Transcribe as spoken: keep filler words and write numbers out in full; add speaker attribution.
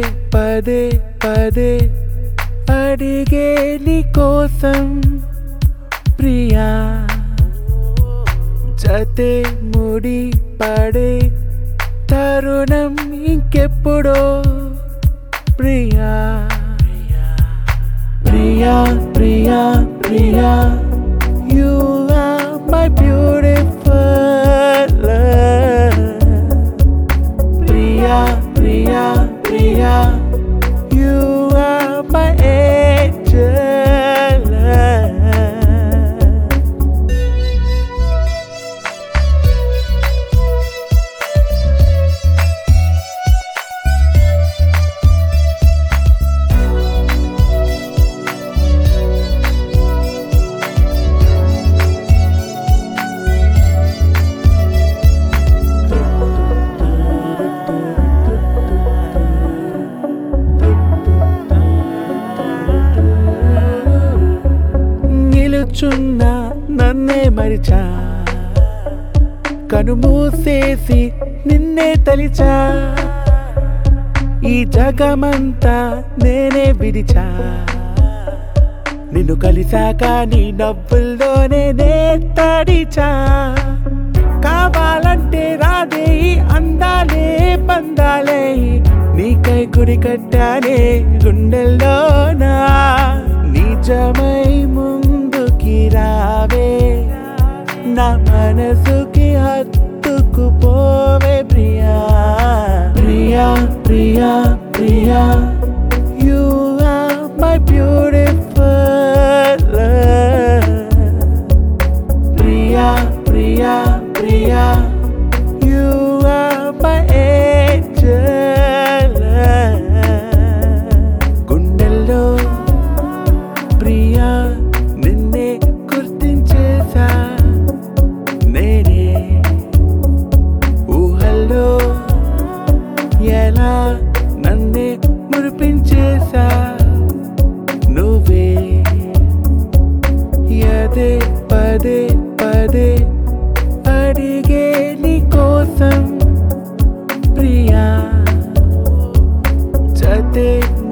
Speaker 1: పదే పదే అడిగే నీ కోసం ప్రియా జతే ముడి పడే తరుణం ఇంకెప్పుడో Priya Priya Priya Priya you are my beautiful love Priya Priya Priya you are my angel love. నిలుచున్నా నన్నే మరిచా కనుమూసేసి నిన్నే తలిచా ఈ జగమంతా నేనే విడిచా నిన్ను కలిసాక నీ నవ్వుల్లోనే నే తడిచా కావాలంటే రాదే ఈ అందాలే పందాలే నీకై గుడి కట్టానే గుండెల్లోనా నిజమై ముందుకి రావే నా మనసుకి హత్తుకుపోవే Priya Priya Priya Priya you are my beautiful love Priya Priya Priya you are my angel love గుండెల్లో ప్రియా నిన్నే గుర్తించేసా నేనే ఊహల్లో ఎలా నన్నే మురిపించేసా నువ్వే యదే పదే పదే అడిగే నీ కోసం ప్రియా జతే